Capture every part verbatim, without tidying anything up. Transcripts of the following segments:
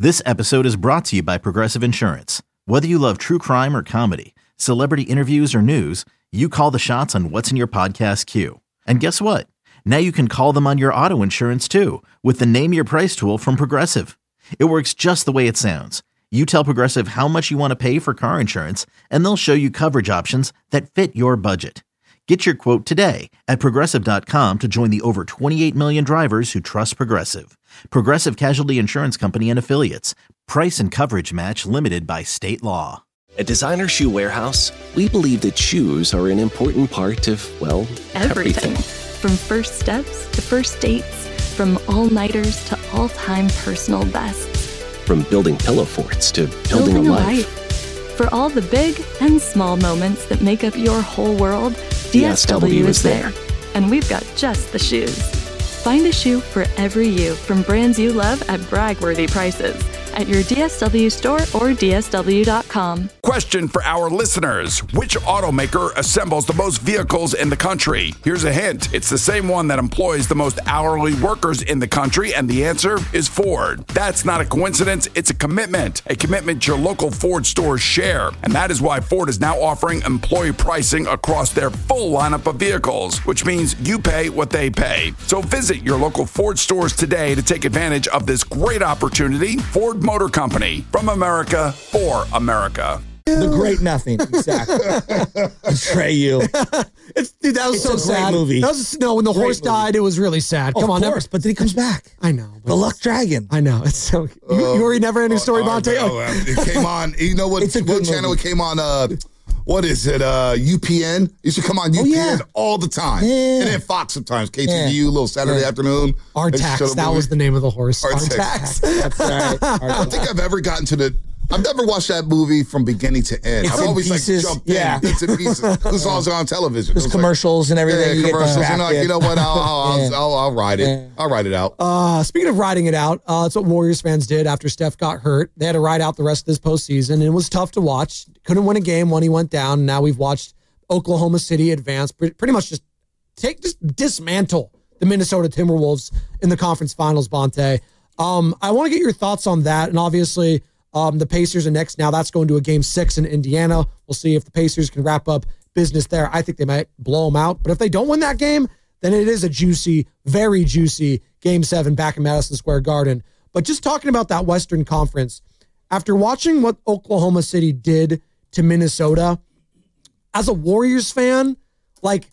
This episode is brought to you by Progressive Insurance. Whether you love true crime or comedy, celebrity interviews or news, you call the shots on what's in your podcast queue. And guess what? Now you can call them on your auto insurance too with the Name Your Price tool from Progressive. It works just the way it sounds. You tell Progressive how much you want to pay for car insurance, and they'll show you coverage options that fit your budget. Get your quote today at Progressive dot com to join the over twenty-eight million drivers who trust Progressive. Progressive Casualty Insurance Company and Affiliates. Price and coverage match limited by state law. At Designer Shoe Warehouse, we believe that shoes are an important part of, well, everything. everything. From first steps to first dates, from all-nighters to all-time personal bests. From building pillow forts to building, building a, a life. life. For all the big and small moments that make up your whole world, D S W is there. And we've got just the shoes. Find a shoe for every you from brands you love at brag-worthy prices at your D S W store or D S W dot com. Question for our listeners. Which automaker assembles the most vehicles in the country? Here's a hint. It's the same one that employs the most hourly workers in the country, and the answer is Ford. That's not a coincidence. It's a commitment. A commitment your local Ford stores share. And that is why Ford is now offering employee pricing across their full lineup of vehicles, which means you pay what they pay. So visit your local Ford stores today to take advantage of this great opportunity. Ford Motor Company, from America for America. The Great Nothing, exactly. Betray you. It's, dude, that was It's so a great sad. movie. That was no when the Great horse movie. died. It was really sad. Oh, Come on, of course, never, but then he comes back. I know. The Luck Dragon. I know. It's so. You, Uh, you were never ending story, uh, Monte. uh, uh, it came on. You know what? It's a What good channel movie. it came on? Uh, what is it? Uh, U P N. It used to come on U P N yeah. all the time, Yeah. and then Fox sometimes. K T V U, Yeah. little Saturday Yeah. afternoon. Artax. They show the That movie. was the name of the horse. Artax. Artax. That's right. I don't think I've ever gotten to the. I've never watched that movie from beginning to end. It's I've in always pieces, like jumped yeah. in bits and pieces. This was on television. There's It was like- commercials and everything. Yeah, You get commercials. distracted. And like, you know what? I'll, I'll, Yeah. I'll, I'll, I'll ride it. Yeah. I'll ride it out. Uh, speaking of riding it out, uh, that's what Warriors fans did after Steph got hurt. They had to ride out the rest of this postseason, and it was tough to watch. Couldn't win a game when he went down. Now we've watched Oklahoma City advance, pre- pretty much just take, just dismantle the Minnesota Timberwolves in the conference finals, Bonte. Um, I want to get your thoughts on that, and obviously um, the Pacers are next. Now that's going to a game six in Indiana. We'll see if the Pacers can wrap up business there. I think they might blow them out, but if they don't win that game, then it is a juicy, very juicy game seven back in Madison Square Garden. But just talking about that Western Conference, after watching what Oklahoma City did to Minnesota, as a Warriors fan, like,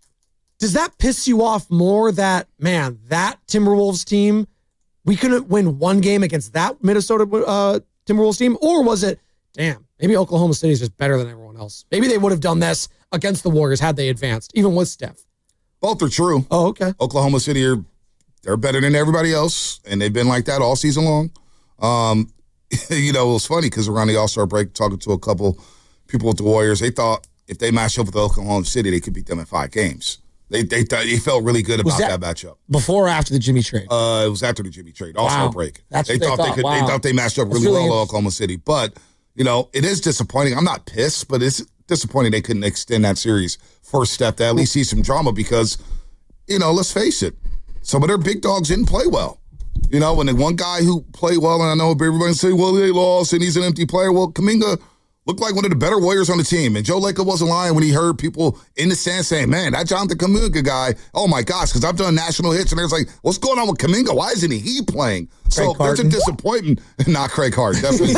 does that piss you off more that, man, that Timberwolves team, we couldn't win one game against that Minnesota uh, Timberwolves team? Or was it, damn, maybe Oklahoma City is just better than everyone else? Maybe they would have done this against the Warriors had they advanced, even with Steph. Both are true. Oh, okay. Oklahoma City are they're better than everybody else, and they've been like that all season long. Um, you know, it was funny because around the All-Star break, talking to a couple people with the Warriors, they thought if they matched up with Oklahoma City, they could beat them in five games. They they thought they felt really good about Was that, that- matchup. Before or after the Jimmy trade? Uh, it was after the Jimmy trade, All-Star Wow. break. That's they what they thought they thought. could. They Wow. thought they matched up That's really, really well with interesting. Oklahoma City, but you know, it is disappointing. I'm not pissed, but it's disappointing they couldn't extend that series first step to at least see some drama because, you know, let's face it, some of their big dogs didn't play well. You know, when the one guy who played well, and I know everybody say, well, they lost and he's an empty player. Well, Kuminga looked like one of the better Warriors on the team. And Joe Lacob wasn't lying when he heard people in the stands saying, man, that Jonathan Kuminga guy, oh my gosh, because I've done national hits. And there's like, what's going on with Kuminga? Why isn't he playing? So there's a disappointment. Not Craig Harden, definitely.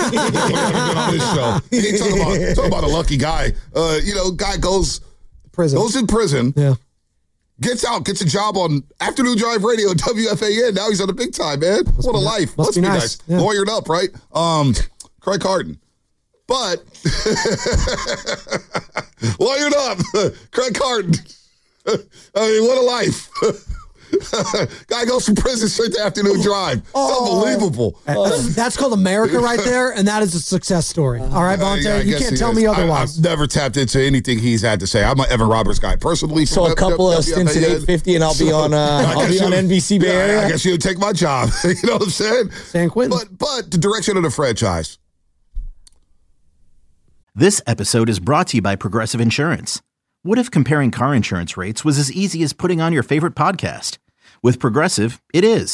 on this show. He talking about, talking about a lucky guy. Uh, you know, guy goes, Prison. goes in prison. Yeah. Gets out, gets a job on Afternoon Drive Radio, W F A N. Now he's on the big time, man. Must what a be life. nice. Must, be nice. Yeah. Lawyered up, right? Um, Craig Harden. But, lawyered up, Craig Harden. I mean, what a life. Guy goes from prison straight to Afternoon Drive. It's Oh. unbelievable. That's, that's called America right there, and that is a success story. All right, Bonte? Uh, yeah, I you guess can't he tell is. me I- otherwise. I've never tapped into anything he's had to say. I'm an Evan Roberts guy personally. So from a couple W- of stints at W F A N. eight fifty, and I'll be on. Uh, I I'll guess be on you- N B C Bay yeah, Area. I guess you would take my job. You know what I'm saying? San Quentin. But but the direction of the franchise. This episode is brought to you by Progressive Insurance. What if comparing car insurance rates was as easy as putting on your favorite podcast? With Progressive, it is.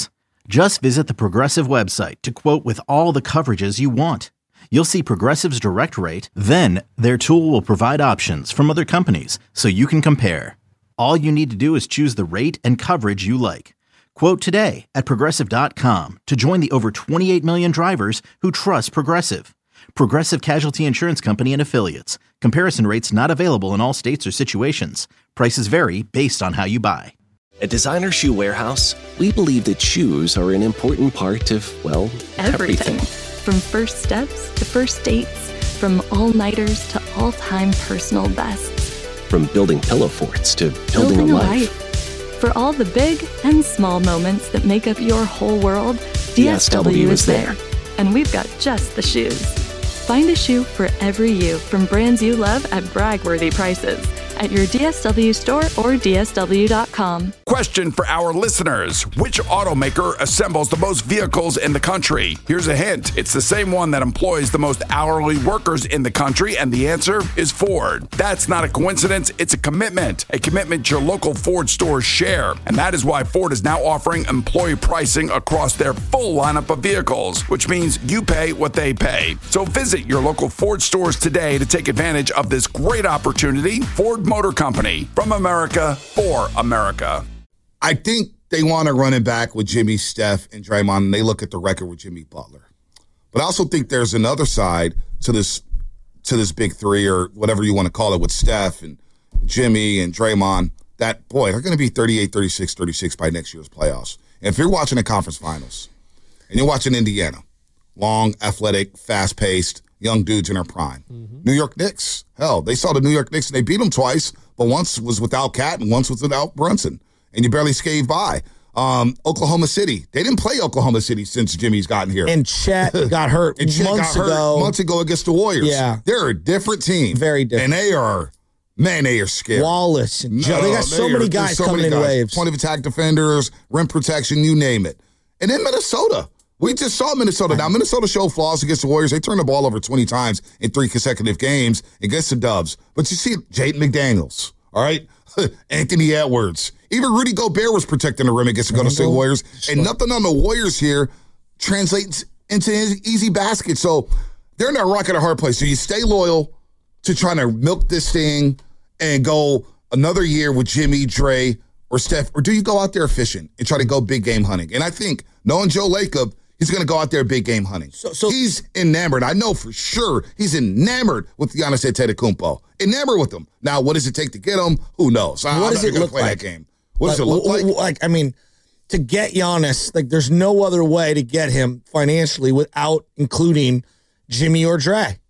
Just visit the Progressive website to quote with all the coverages you want. You'll see Progressive's direct rate, then their tool will provide options from other companies so you can compare. All you need to do is choose the rate and coverage you like. Quote today at Progressive dot com to join the over twenty-eight million drivers who trust Progressive. Progressive Casualty Insurance Company and Affiliates. Comparison rates not available in all states or situations. Prices vary based on how you buy. At Designer Shoe Warehouse, we believe that shoes are an important part of, well, Everything. everything. From first steps to first dates, from all-nighters to all-time personal bests. From building pillow forts to building, Building a a life. life. For all the big and small moments that make up your whole world, D S W is there. And we've got just the shoes. Find a shoe for every you from brands you love at brag-worthy prices at your D S W store or D S W dot com. Question for our listeners. Which automaker assembles the most vehicles in the country? Here's a hint. It's the same one that employs the most hourly workers in the country, and the answer is Ford. That's not a coincidence. It's a commitment. A commitment your local Ford stores share. And that is why Ford is now offering employee pricing across their full lineup of vehicles, which means you pay what they pay. So visit your local Ford stores today to take advantage of this great opportunity. Ford Motor Company, from America, for America. I think they want to run it back with Jimmy, Steph, and Draymond, and they look at the record with Jimmy Butler. But I also think there's another side to this to this big three, or whatever you want to call it, with Steph and Jimmy and Draymond, that, boy, they're going to be thirty-eight, thirty-six, thirty-six by next year's playoffs. And if you're watching the conference finals, and you're watching Indiana, long, athletic, fast-paced, young dudes in their prime. Mm-hmm. New York Knicks, hell, they saw the New York Knicks and they beat them twice, but once was without Cat and once was without Brunson, and you barely scathed by. Um, Oklahoma City, they didn't play Oklahoma City since Jimmy's gotten here. And Chet got hurt and Chet months got hurt ago. months ago against the Warriors. Yeah. They're a different team. Very different. And they are, man, they are scary. Wallace and Joe. No, They got so they many are- guys so coming many in guys. waves. Point of attack defenders, rim protection, you name it. And then Minnesota. We just saw Minnesota. Now, Minnesota showed flaws against the Warriors. They turned the ball over twenty times in three consecutive games against the Dubs. But you see Jaden McDaniels, all right? Anthony Edwards. Even Rudy Gobert was protecting the rim against the Golden State Warriors. And nothing on the Warriors here translates into easy baskets. So they're in that rock at a hard place. So you stay loyal to trying to milk this thing and go another year with Jimmy, Dre, or Steph, or do you go out there fishing and try to go big game hunting? And I think, knowing Joe Lacob, he's going to go out there big game hunting. So, so he's enamored. I know for sure he's enamored with Giannis Antetokounmpo. Enamored with him. Now, what does it take to get him? Who knows? I, what I'm does not it gonna look play like? That game. What does it look like? Like, I mean, to get Giannis, like, there's no other way to get him financially without including Jimmy or Dre.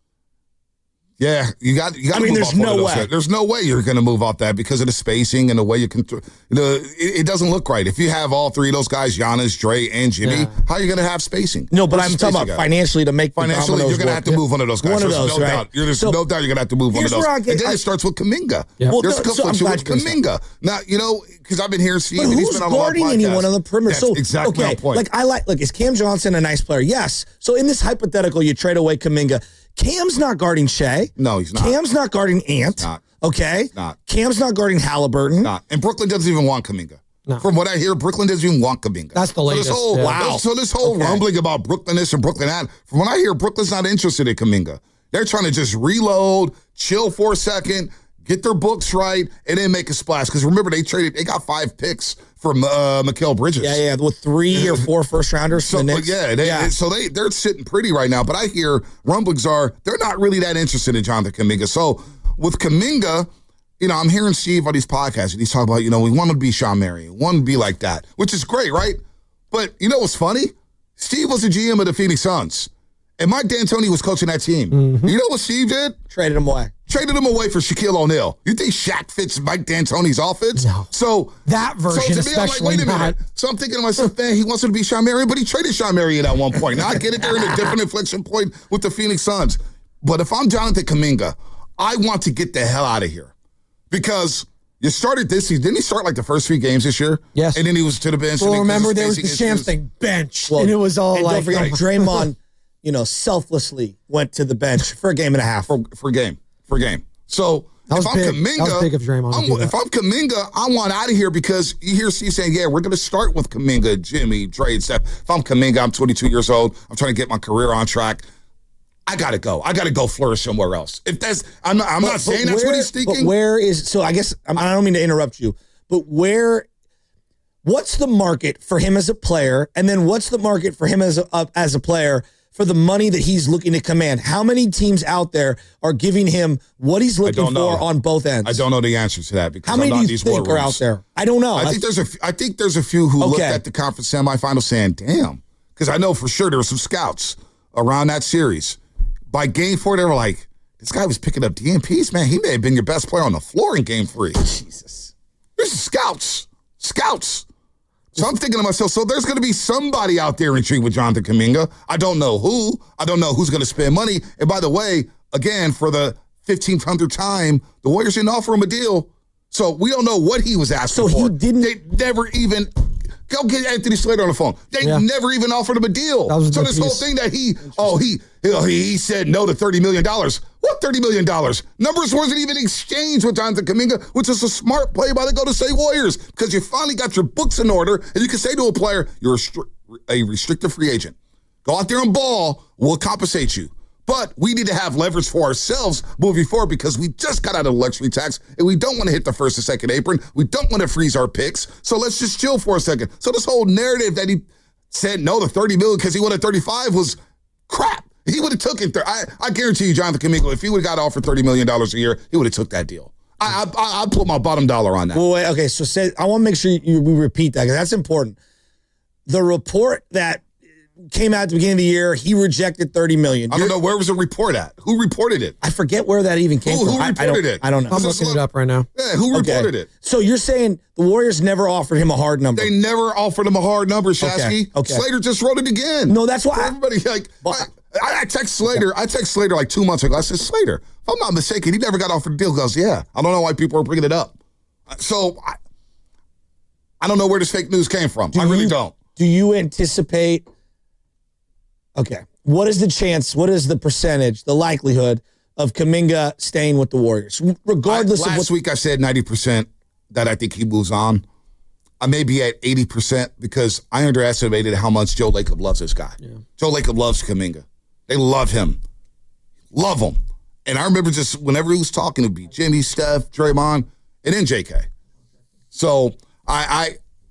Yeah, you got. You got. I mean, move there's off one no of those way. guys. There's no way you're going to move off that because of the spacing and the way you can. The it, it doesn't look right if you have all three of those guys, Giannis, Dre, and Jimmy. Yeah. How are you going to have spacing? No, but Where's I'm the talking spacing about guy? financially to make the Financially, dominoes you're going to work. have to move one of those guys. One of There's those, no right? doubt. There's So, no doubt you're going to have to move one of here's those. where I And get- then I- it starts with Kuminga. Yeah. Well, There's no, a so I'm conflict glad with you're gonna say Kuminga. Now, you know, because I've been hearing Steve, But and he's who's been on a lot of guarding anyone podcasts. on the perimeter? That's So exactly okay, my point. like I like. Look, is Cam Johnson a nice player? Yes. So in this hypothetical, you trade away Kuminga. Cam's not guarding Shea. No, he's not. Cam's not guarding Ant. Not. Okay. Not. Cam's not guarding Halliburton. Not. And Brooklyn doesn't even want Kuminga. No. From what I hear, Brooklyn doesn't even want Kuminga. That's the latest, So this whole, yeah. Wow. So this whole Okay. rumbling about Brooklyn this and Brooklyn that, from what I hear, Brooklyn's not interested in Kuminga. They're trying to just reload, chill for a second, get their books right, and then make a splash. Because remember, they traded, they got five picks from uh, Mikal Bridges. Yeah, yeah, with three or four first rounders. So for the Knicks. yeah, they, yeah. so they they're sitting pretty right now. But I hear rumblings are they're not really that interested in Jonathan Kuminga. So with Kuminga, you know, I'm hearing Steve on these podcasts, and he's talking about, you know, we want to be Sean Marion, want to be like that, which is great, right? But you know what's funny? Steve was the G M of the Phoenix Suns, and Mike D'Antoni was coaching that team. Mm-hmm. You know what Steve did? Traded him away. Traded him away for Shaquille O'Neal. You think Shaq fits Mike D'Antoni's offense? No. So That version so to me, I'm like, especially wait a minute. not. So I'm thinking to myself, man, he wants to be Sean Marion, but he traded Sean Marion at one point. Now I get it, they're in a different inflection point with the Phoenix Suns. But if I'm Jonathan Kuminga, I want to get the hell out of here because you started this season. Didn't he start like the first three games this year? Yes. And then he was to the bench. Well, and then remember his there was the spacing Shams issues. thing, bench, Well, and it was all and like, don't forget, Draymond, you know, selflessly went to the bench for a game and a half. for, for game, for game. So That was if I'm big. Kuminga, That was big of Draymond to I'm, do that. if I'm Kuminga, I want out of here because you hear Steve saying, yeah, we're going to start with Kuminga, Jimmy, Dre, and Steph. If I'm Kuminga, I'm twenty-two years old. I'm trying to get my career on track. I got to go. I got to go flourish somewhere else. If that's, I'm not, I'm But- not but saying that's where- what he's thinking. But where is, so I guess, I'm- I don't mean to interrupt you, but where, what's the market for him as a player? And then what's the market for him as a, uh, as a player for the money that he's looking to command? How many teams out there are giving him what he's looking don't for know. on both ends? I don't know the answer to that because How I'm many not do in you these think war are out rooms. there? I don't know. I think there's a. f- I think there's a few who looked Okay. at the conference semifinals saying, "Damn," because I know for sure there were some scouts around that series. By game four, they were like, "This guy was picking up D M Ps, man. He may have been your best player on the floor in game three." Jesus. There's scouts, scouts. So I'm thinking to myself, so there's going to be somebody out there intrigued with Jonathan Kuminga. I don't know who. I don't know who's going to spend money. And by the way, again, for the fifteenth hundredth time, the Warriors didn't offer him a deal. So we don't know what he was asking So for. he didn't- They never even... Go get Anthony Slater on the phone. They Yeah. never even offered him a deal. That was a So good this whole piece. thing that he, oh, he, he he said no to thirty million dollars. What thirty million dollars? Numbers wasn't even exchanged with Jonathan Kuminga, which is a smart play by the Golden State Warriors because you finally got your books in order and you can say to a player, you're a, stri- a restricted free agent. Go out there and ball. We'll compensate you. But we need to have leverage for ourselves moving forward because we just got out of the luxury tax and we don't want to hit the first and second apron. We don't want to freeze our picks. So let's just chill for a second. So this whole narrative that he said no to thirty million because he wanted thirty-five was crap. He would have took it. Th- I, I guarantee you, Jonathan Kuminga, if he would have got offered thirty million dollars a year, he would have took that deal. I, I, I'll put my bottom dollar on that. Well, wait, okay, so say, I want to make sure you, we repeat that because that's important. The report that came out at the beginning of the year, he rejected thirty million I don't You're- know, where was the report at? Who reported it? I forget where that even came Who- from. who I- I reported don't- it? I don't know. I'm This is looking it look- up right now. Yeah, who Okay. reported it? So you're saying the Warriors never offered him a hard number? They never offered him a hard number, Shasky. Okay, okay. Slater just wrote it again. No, that's why For I- everybody like. But- I, I text Slater. I text Slater like two months ago. I said, Slater, if I'm not mistaken, he never got offered a deal. He goes, yeah. I don't know why people are bringing it up. So I, I don't know where this fake news came from. Do I really you- don't. Do you anticipate? Okay, what is the chance? What is the percentage? The likelihood of Kuminga staying with the Warriors, regardless I, of last what? week I said ninety percent that I think he moves on. I may be at eighty percent because I underestimated how much Joe Lacob loves this guy. Yeah. Joe Lacob loves Kuminga. They love him. Love him. And I remember just whenever he was talking, it would be Jimmy, Steph, Draymond, and then J K. So I, I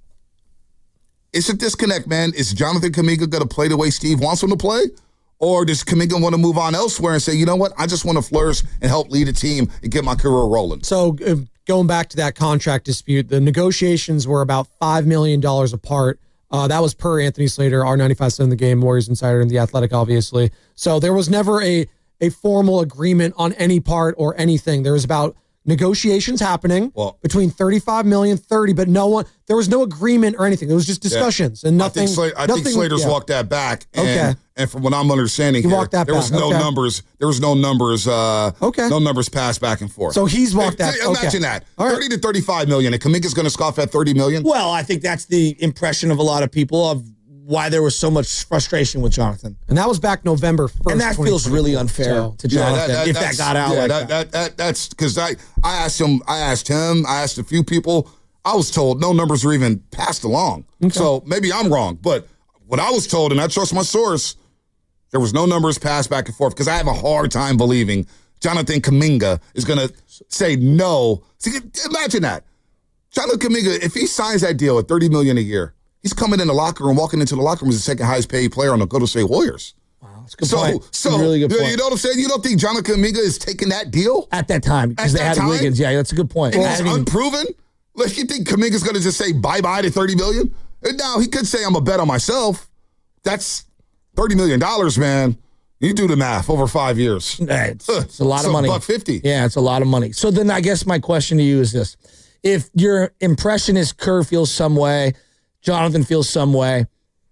it's a disconnect, man. Is Jonathan Kuminga going to play the way Steve wants him to play? Or does Kuminga want to move on elsewhere and say, you know what, I just want to flourish and help lead a team and get my career rolling? So uh, going back to that contract dispute, the negotiations were about five million dollars apart. Uh, that was per Anthony Slater, R ninety-five point seven The Game, Warriors Insider, and The Athletic, obviously. So there was never a, a formal agreement on any part or anything. There was about negotiations happening Well- between thirty-five million, thirty, but no one, there was no agreement or anything. It was just discussions and nothing. I think, Slater, I nothing, think Slater's yeah. walked that back. And, Okay. And from what I'm understanding He here, walked that there was back. no Okay. numbers. There was no numbers. Uh, Okay. No numbers passed back and forth. So he's walked Hey, that- hey, Imagine okay. that. All right. thirty to thirty-five million, and Kuminga's going to scoff at thirty million. Well, I think that's the impression of a lot of people of why there was so much frustration with Jonathan, And that was back November first. and that feels really unfair So- to Jonathan if that that's- got out yeah, like that, that. that, that, that's because I, I asked him, I asked him, I asked a few people. I was told no numbers were even passed along. So maybe I'm wrong, but what I was told, and I trust my source, there was no numbers passed back and forth because I have a hard time believing Jonathan Kuminga is going to say no. See, imagine that. Jonathan Kuminga, if he signs that deal at thirty million dollars a year, he's coming in the locker room, walking into the locker room as the second highest paid player on the Golden State Warriors. That's a good So, point. so really good you- point. you know what I'm saying? You don't think Jonathan Kuminga is taking that deal? At that time, because At they that had time? Wiggins. Yeah, that's a good point. And I he's hadn't even- unproven? Like, you think Kuminga's going to just say bye-bye to thirty million dollars? And now he could say, I'm a bet on myself. That's thirty million dollars, man. You do the math over five years. Yeah, It's, it's a lot It's of a money. buck fifty. Yeah, it's a lot of money. So then I guess my question to you is this. If your impression is Kerr feels some way, Jonathan feels some way,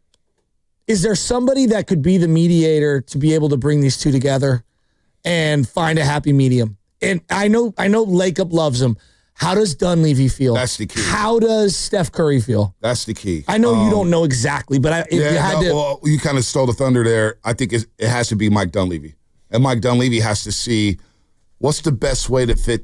is there somebody that could be the mediator to be able to bring these two together and find a happy medium? And I know I know Lacob loves him. How does Dunleavy feel? That's the key. How does Steph Curry feel? That's the key. I know you Um, don't know exactly, but I, if Yeah, you had no, to... well, you kind of stole the thunder there. I think it's, it has to be Mike Dunleavy. And Mike Dunleavy has to see what's the best way to fit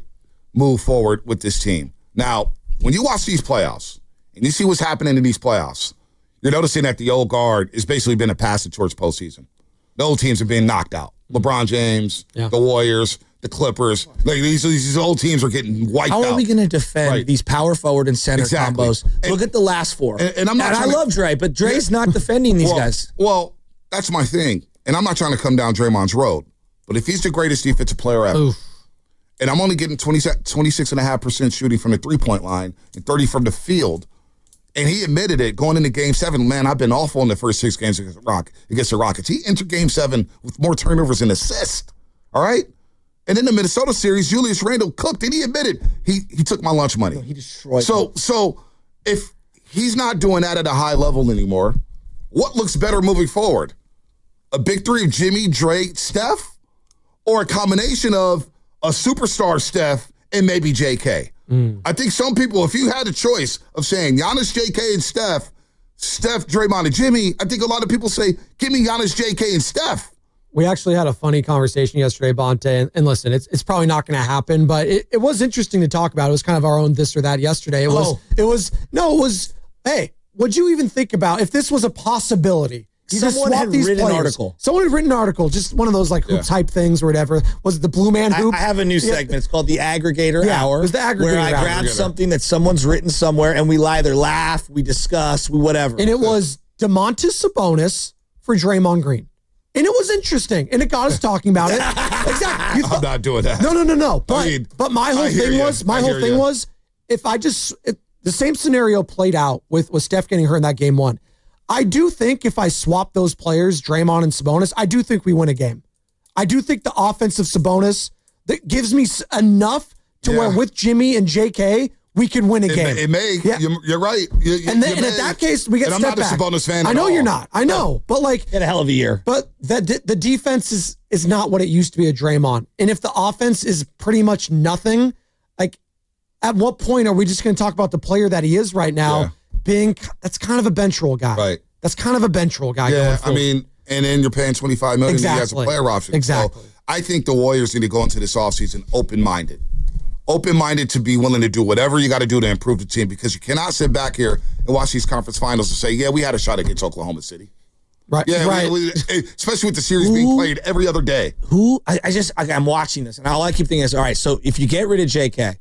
move forward with this team. Now, when you watch these playoffs and you see what's happening in these playoffs, you're noticing that the old guard has basically been a passage towards postseason. The old teams are being knocked out. LeBron James, yeah. the Warriors, the Clippers. Like these, these old teams are getting wiped out. How are we going to defend right. these power forward and center exactly. combos? And, Look at the last four. And, and I'm not. And I to, love Dre, but Dre's yeah. not defending these well, guys. Well, that's my thing. And I'm not trying to come down Draymond's road. But if he's the greatest defensive player ever, Oof. and I'm only getting twenty, twenty-six point five percent shooting from the three-point line and thirty from the field, and he admitted it going into Game seven, man, I've been awful in the first six games against the, Rock, against the Rockets. He entered Game seven with more turnovers than assists, all right? And in the Minnesota series, Julius Randle cooked, and he admitted he he took my lunch money. No, he destroyed So, me. so if he's not doing that at a high level anymore, what looks better moving forward? A big three of Jimmy, Dre, Steph? Or a combination of a superstar Steph and maybe J K? Mm. I think some people, if you had a choice of saying Giannis, J K, and Steph, Steph, Draymond, and Jimmy, I think a lot of people say, give me Giannis, J K, and Steph. We actually had a funny conversation yesterday, Bonte, and, and listen, it's it's probably not going to happen, but it, it was interesting to talk about. It was kind of our own this or that yesterday. It was, oh. it was, no, it was, hey, what'd you even think about if this was a possibility? You Someone had these written players. an article. Someone had written an article, just one of those like hoop yeah. type things or whatever. Was it the Blue Man Hoop? I, I have a new segment. Yeah. It's called the Aggregator yeah, Hour. It was the Aggregator Where I hour. grab something that someone's written somewhere and we either laugh, we discuss, we whatever. And it was DeMontis Sabonis for Draymond Green. And it was interesting. And it got us talking about it. Exactly. I'm not doing that. No, no, no, no. But, I mean, but my whole thing you. was, my I whole thing you. was, if I just, if the same scenario played out with, with Steph getting hurt in that game one. I do think if I swap those players, Draymond and Sabonis, I do think we win a game. I do think the offensive Sabonis that gives me enough to yeah. where with Jimmy and J K, we can win a it game. May, it may. Yeah. You're, you're right. You, you, and then, and at that case, we get and step I'm not back. a Sabonis fan I know at you're all. not. I know. But like. He had a hell of a year. But the, the defense is, is not what it used to be at Draymond. And if the offense is pretty much nothing, like at what point are we just going to talk about the player that he is right now yeah. being, that's kind of a bench role guy. Right. That's kind of a bench role guy. Yeah, I mean, and then you're paying twenty-five million dollars exactly. as a player option. Exactly. So I think the Warriors need to go into this offseason open-minded. Open-minded to be willing to do whatever you got to do to improve the team because you cannot sit back here and watch these conference finals and say, yeah, we had a shot against Oklahoma City. Right. Yeah, right. We, we, especially with the series who, being played every other day. Who, I, I just, I, I'm watching this and all I keep thinking is, all right, so if you get rid of J K,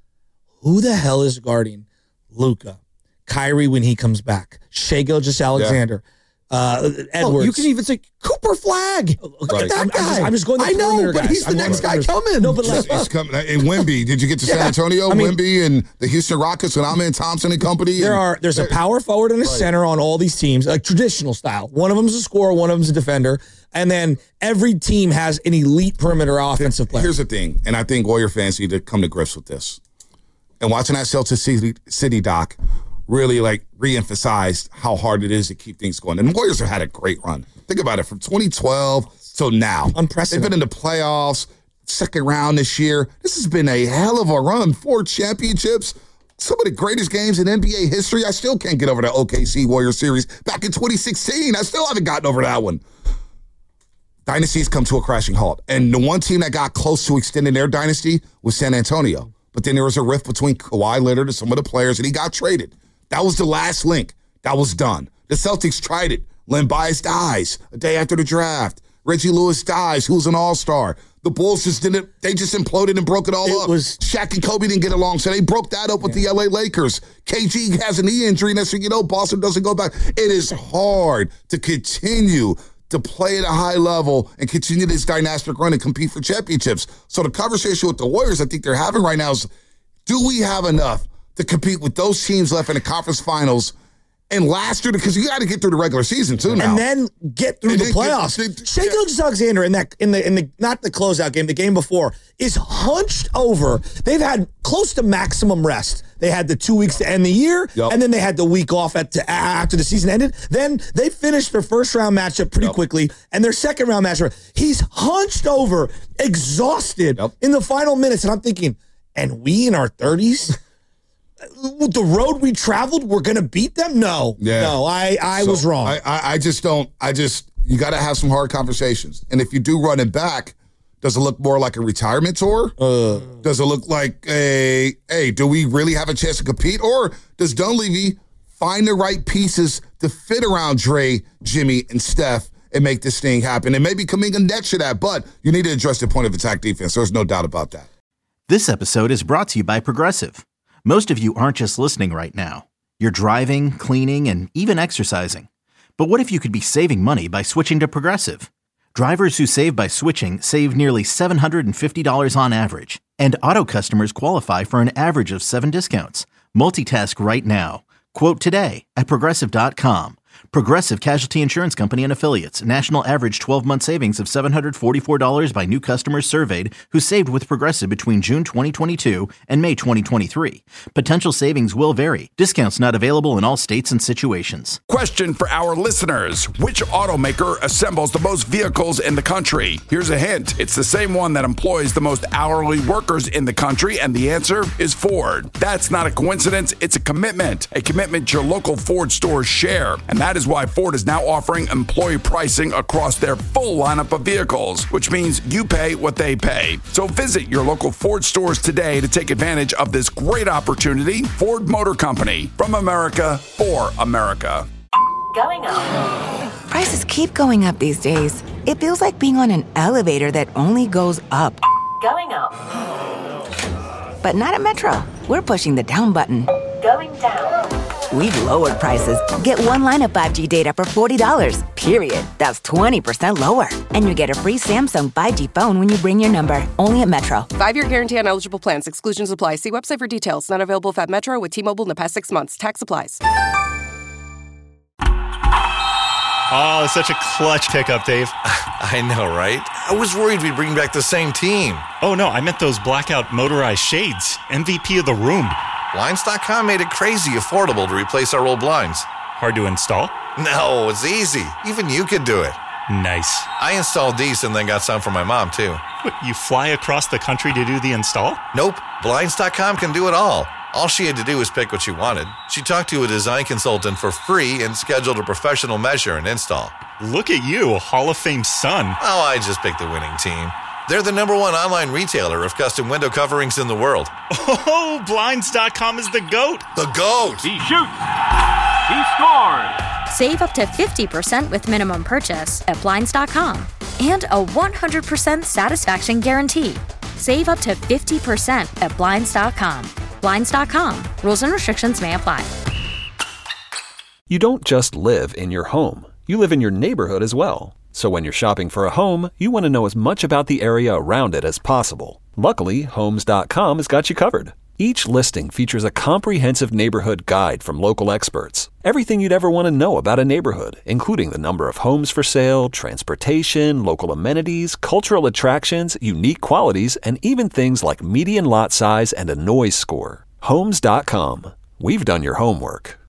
who the hell is guarding Luka, Kyrie when he comes back, Shai Gilgeous-Alexander, yeah. Uh, Edwards. Oh, you can even say Cooper Flag. Look right. at that I'm, guy. I'm just, I'm just going. I know, but guys. he's the I'm next guy the coming. No, but like, he's coming. And Wemby, did you get to San yeah. Antonio? I mean, Wemby and the Houston Rockets and Amen Thompson and company. There and, are. There's a power forward and a right. center on all these teams, like traditional style. One of them's a scorer, one of them's a defender, and then every team has an elite perimeter offensive player. Here's the thing, and I think Warrior fans need to come to grips with this. And watching that Celtics City, City doc really like re-emphasized how hard it is to keep things going. And the Warriors have had a great run. Think about it, from twenty twelve till now. Unprecedented. They've been in the playoffs, second round this year. This has been a hell of a run. Four championships, some of the greatest games in N B A history. I still can't get over the O K C Warriors series back in twenty sixteen. I still haven't gotten over that one. Dynasties come to a crashing halt. And the one team that got close to extending their dynasty was San Antonio. But then there was a rift between Kawhi Leonard and some of the players, and he got traded. That was the last link. That was done. The Celtics tried it. Len Bias dies a day after the draft. Reggie Lewis dies, who's an all-star. The Bulls just didn't, they just imploded and broke it all it up. Was, Shaq and Kobe didn't get along, so they broke that up with yeah. the L A Lakers. K G has a knee injury, and that's when you know Boston doesn't go back. It is hard to continue to play at a high level and continue this dynastic run and compete for championships. So the conversation with the Warriors I think they're having right now is, do we have enough to compete with those teams left in the conference finals and last year? Because you got to get through the regular season too now, and then get through and the playoffs. Shai yeah. Gilgeous-Alexander in that in the in the not the closeout game, the game before, is hunched over. They've had close to maximum rest. They had the two weeks to end the year, yep. and then they had the week off at to, after the season ended. Then they finished their first round matchup pretty yep. quickly, and their second round matchup, he's hunched over, exhausted yep. in the final minutes. And I'm thinking, and we in our thirties, the road we traveled, we're going to beat them? No, yeah. no, I, I so was wrong. I, I just don't, I just, you got to have some hard conversations. And if you do run it back, Does it look more like a retirement tour? Uh, Does it look like a, hey, do we really have a chance to compete? Or does Dunleavy find the right pieces to fit around Dre, Jimmy, and Steph and make this thing happen? And maybe Kuminga next to that, but you need to address the point of attack defense. There's no doubt about that. This episode is brought to you by Progressive. Most of you aren't just listening right now. You're driving, cleaning, and even exercising. But what if you could be saving money by switching to Progressive? Drivers who save by switching save nearly seven hundred fifty dollars on average. And auto customers qualify for an average of seven discounts. Multitask right now. Quote today at Progressive dot com. Progressive Casualty Insurance Company and Affiliates. National average twelve-month savings of seven hundred forty-four dollars by new customers surveyed who saved with Progressive between June twenty twenty-two and May twenty twenty-three. Potential savings will vary. Discounts not available in all states and situations. Question for our listeners. Which automaker assembles the most vehicles in the country? Here's a hint. It's the same one that employs the most hourly workers in the country, and the answer is Ford. That's not a coincidence. It's a commitment. A commitment your local Ford stores share. And that is why Ford is now offering employee pricing across their full lineup of vehicles, which means you pay what they pay. So visit your local Ford stores today to take advantage of this great opportunity. Ford Motor Company, from America for America. Going up. Prices keep going up these days. It feels like being on an elevator that only goes up. Going up. But not at Metro. We're pushing the down button. Going down. We've lowered prices. Get one line of five G data for forty dollars, period. That's twenty percent lower. And you get a free Samsung five G phone when you bring your number. Only at Metro. Five-year guarantee on eligible plans. Exclusions apply. See website for details. Not available at Metro with T-Mobile in the past six months. Tax applies. Oh, it's such a clutch pickup, Dave. I know, right? I was worried we'd bring back the same team. Oh, no, I meant those blackout motorized shades. M V P of the room. Blinds dot com made it crazy affordable to replace our old blinds. Hard to install? No, it's easy. Even you could do it. Nice. I installed these and then got some for my mom, too. What, you fly across the country to do the install? Nope. Blinds dot com can do it all. All she had to do was pick what she wanted. She talked to a design consultant for free and scheduled a professional measure and install. Look at you, Hall of Fame son. Oh, I just picked the winning team. They're the number one online retailer of custom window coverings in the world. Oh, Blinds dot com is the GOAT. The GOAT. He shoots. He scores. Save up to fifty percent with minimum purchase at Blinds dot com. And a one hundred percent satisfaction guarantee. Save up to fifty percent at Blinds dot com. Blinds dot com. Rules and restrictions may apply. You don't just live in your home. You live in your neighborhood as well. So when you're shopping for a home, you want to know as much about the area around it as possible. Luckily, Homes dot com has got you covered. Each listing features a comprehensive neighborhood guide from local experts. Everything you'd ever want to know about a neighborhood, including the number of homes for sale, transportation, local amenities, cultural attractions, unique qualities, and even things like median lot size and a noise score. Homes dot com. We've done your homework.